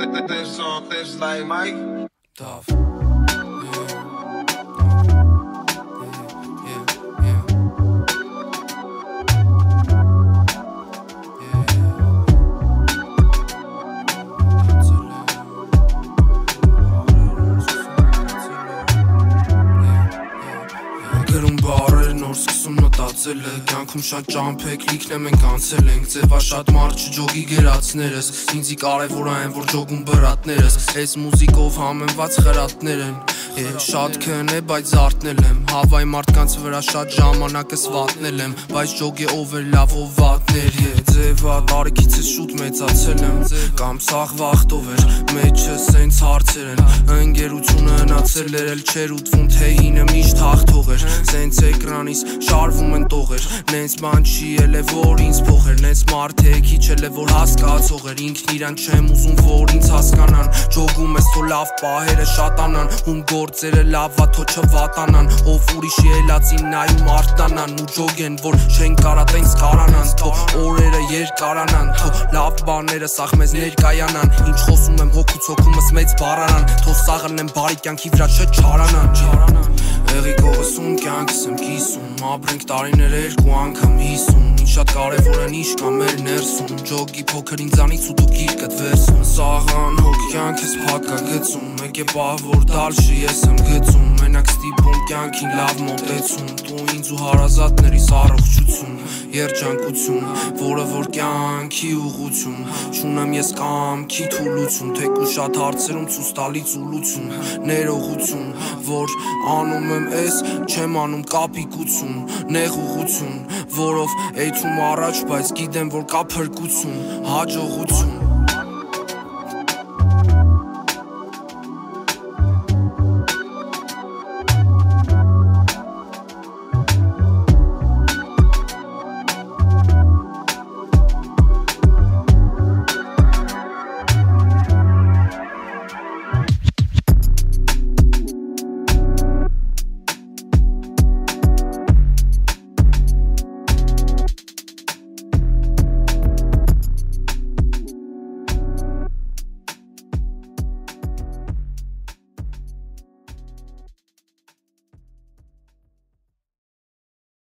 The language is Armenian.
That song that's like Mike. Tough. Գրում բարեր նոր սկսում մտածել է Կյանքում շատ ճամփեք լիքն է մենք անցել ենք Ձևա շատ մարդ չջոգի գերացներս Ինձի կարևոր այն որ ջոգում բրատներս Այս մուզիկով համենված խրատներ են Շատ քն է բայց զարթնել եմ Հավայ մարդկանց վրա շատ ժամանակս վատնել եմ Բայց ջոգ է ով էր լավ ով վատներ Ձևա տարիքիցս շուտ մեծացել եմ Կամ սաղ վախտով էր մեջը սենց հարցեր են Ընկերությունը հնացել էր էլ չեր ուտվում թե հինը միշտ հաղթող էր Սենց էկրանից շարվում են տողեր Նենց բան չի էլ է որ ինձ փոխեր Նենց մարդ է քիչ էլ է որ հասկացող էր Ինքն իրան չեմ ուզում որ ինձ հասկանան Ջոգում ես թո լավ պահերը շատանան Ում գործերը լավա թո չվատանան Ով ուրիշի էլացին նայում արտանան Ու ջոգեն որ չեն կարա տենց կարանան Թո օրերը երկարանան Թո լավ բաները սաղ մեզ ներկայանան Ինչ խոսում եմ հոգուց հոգումս մեծ բառարանան Թո սաղըլնեմ բարի կյանքի վրա չչարանան Եղի կողսում կյանքս եմ կիսում Ապրենք տարիներ երկու անգամ 50 Ինչ շատ կարևոր են ինչ կա մեր ներսում Ջոգի փոքր ինձանից ու դու գիրկդ վերսում Սաղան հոգ կյանքս փակա գծում Մեկ է պահ որ դալշի ես եմ գծում Մենակ ստիպում կյանքին լավ մոտեցում Դու ինձ ու հարազատներիս առողջություն Երջանկություն Որը որ կյանքի ուղղություն Չունեմ ես կամքի թուլություն Թեկու շատ հարցերում ցույց տալից ու լուծում Ներողություն Որ անում եմ ես չեմ անում կապիկություն Նեղ ուղղություն Որով էթում առաջ բայց գիտեմ որ կա փրկություն Հաջողություն